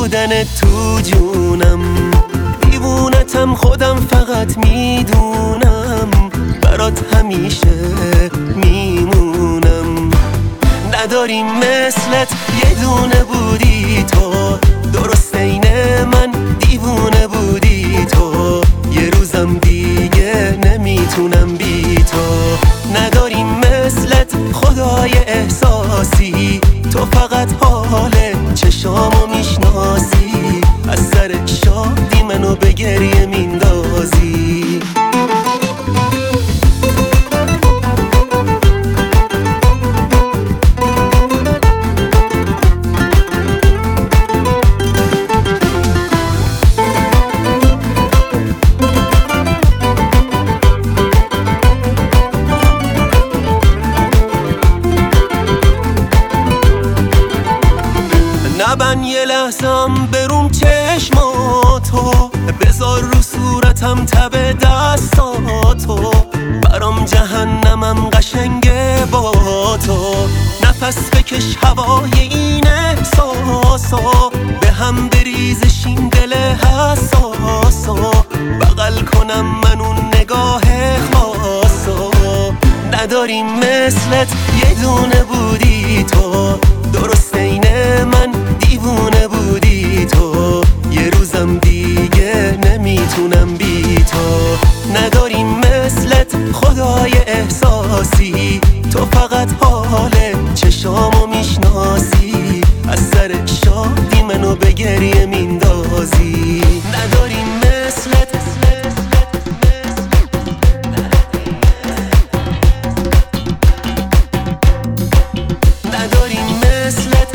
بودن تو جونم، دیوونتم خودم فقط میدونم، برات همیشه میمونم. نداریم مثلت یه دونه بودی تو، درست عین من دیوونه بودی تو، یه روزم دیگه نمیتونم بی تو. نداریم مثلت خدای احساسی، تو فقط حال چشامو میشناسی، از سر شادی منو به گریه میندازی. نبن یه لحظم بروم چشماتو، بذار رو صورتم تب دستاتو، برام جهنمم قشنگه با تو. نفس بکش هوای این احساسو، به هم بریزشیم دل حساسو، بغل کنم من اون نگاه خاصو. نداریم مثلت یه دونه بودی تو، درست عین من دیوونه بودی تو، یه روزم دیگه نمیتونم بی تو. نداریم مثلت خدای احساسی، تو فقط حال چشامو میشناسی، از سر شادی منو به گریه میندازی. نداریم مثلت نداریم مثلت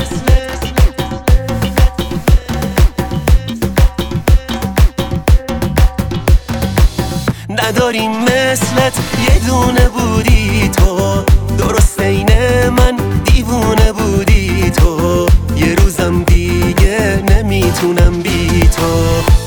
نداریم مثلت یه دونه بودی تو، درست عین من دیوونه بودی تو، یه روزم دیگه نمیتونم بی تو.